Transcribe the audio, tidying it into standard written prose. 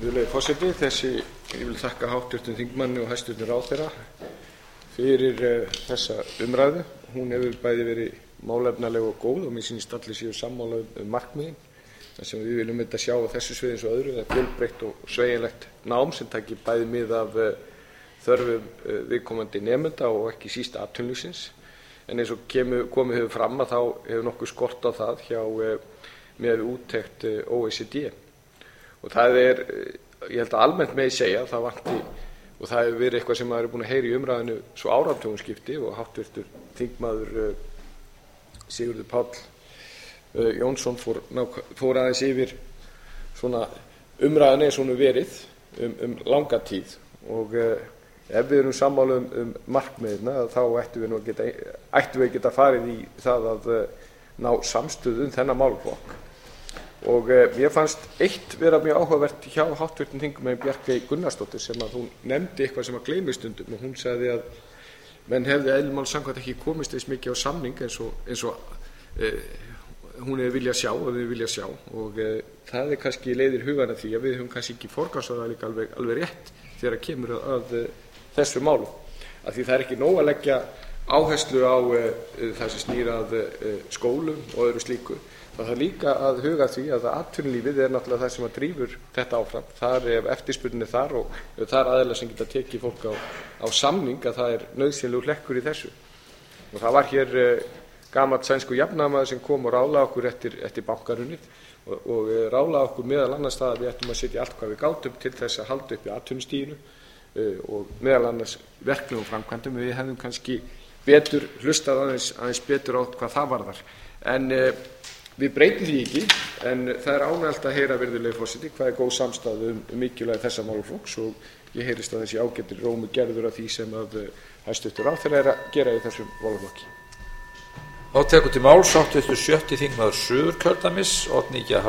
Virðulegi forseti, ég vil þakka háttvirtum þingmanni og hæstvirtum ráðherra fyrir þessa umræðu. Hún hefur bæði verið málefnaleg og góð og mér sýnist allir séu sammála markmiðin. Það sem við viljum þetta sjá á þessu sviði eins og öðru, það er fjölbreytt og sveigjanlegt nám sem taki bæði mið af þörfum viðkomandi nemenda og ekki síst atvinnulífsins. En eins og komið hefur fram að þá hefur nokkuð skort á það með úttekt OECD. Og það ég held að almennt megi segja að það vanti, og það hefur verið eitthvað sem maður er búinn að heyra í umræðinu svo áratugum skipti og háttvirtur þingmaður Sigurður Páll Jónsson fór aðeins yfir svona umræðuna eins og hún hefur verið langa tíð. Og ef við erum sammála markmiðina þá ættum við geta farið í það að ná samstöðu þennan málaflokk. Og mér fannst eitt vera mjög áhugavert hjá háttvirtum þingmanni Bjarkey Gunnarsdóttur sem að hún nefndi eitthvað sem að gleymist stundum og hún sagði að menn hefði eðli máls samkvæmt ekki komist eins mikið á samning eins og hún hefði viljað sjá og við viljað sjá og það kannski leiðir hugann að því að við höfum kannski ekki forgangsraðað líka alveg rétt þegar kemur að þessu málum. Af því það er ekki nóg að leggja áherslu á það sem snýr að skólum og öðru slíku. Það þarf líka að huga því að atvinnulífið er náttúrulega það sem að drífur þetta áfram. Þar ef eftirspurnin er þar og þar aðilar sem geta tekið fólk á samning að það er nauðsynlegur hlekkur í þessu. Og það var hér gamall sænskur jafnaðarmaður sem kom og ráðlagði okkur eftir bankahrunið og ráðlagði okkur meðal annars það að við ættum að setja allt hvað við gátum til þess að halda upp í atvinnustiginu og meðal annars verklegum framkvæmdum. Við hefðum kannski betur hlustað aðeins betur á hvað það varðar. En við breytum því ekki, en það er ánægjulegt að heyra, virðulegi forseti, hvað er góð samstaða mikilvægi þessa málaflokks og ég heyrist að þessi ágætri rómur gerður af því sem að hæstvirtur ráðherra er að gera í þessum málaflokki. Þá tekur til máls háttvirtur 7. þingmaður Suðurkjördæmis, Oddný G.